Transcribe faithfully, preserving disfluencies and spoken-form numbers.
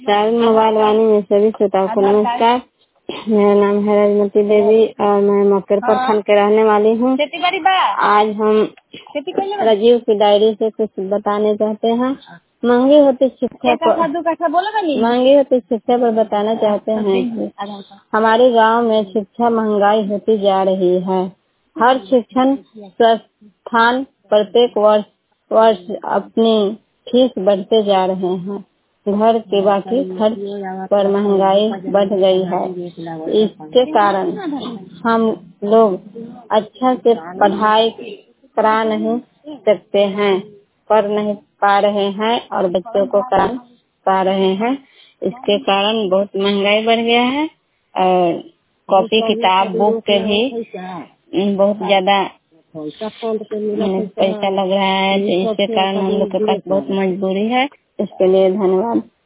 साल मोबाइल वाणी में सभी श्रोताओं को नमस्कार। मेरा नाम है राजमती देवी और मैं मकर प्रखंड के रहने वाली हूँ। आज हम राजीव की डायरी से कुछ बताने चाहते हैं। महंगी होती शिक्षा पर महंगी होती शिक्षा पर बताना चाहते हैं कि हमारे गांव में शिक्षा महंगाई होती जा रही है। हर शिक्षण संस्थान प्रत्येक वर्ष वर्ष अपनी फीस बढ़ते जा रहे हैं। घर के बाकी खर्च पर महंगाई बढ़ गई है। इसके कारण हम लोग अच्छा से पढ़ाई करा नहीं सकते हैं, कर नहीं पा रहे हैं और बच्चों को करा पा रहे हैं। इसके कारण बहुत महंगाई बढ़ गया है और कॉपी किताब बुक के भी बहुत ज्यादा पैसा लग रहा है। तो इसके कारण हम लोग के पास बहुत मजबूरी है। इसके लिए धन्यवाद।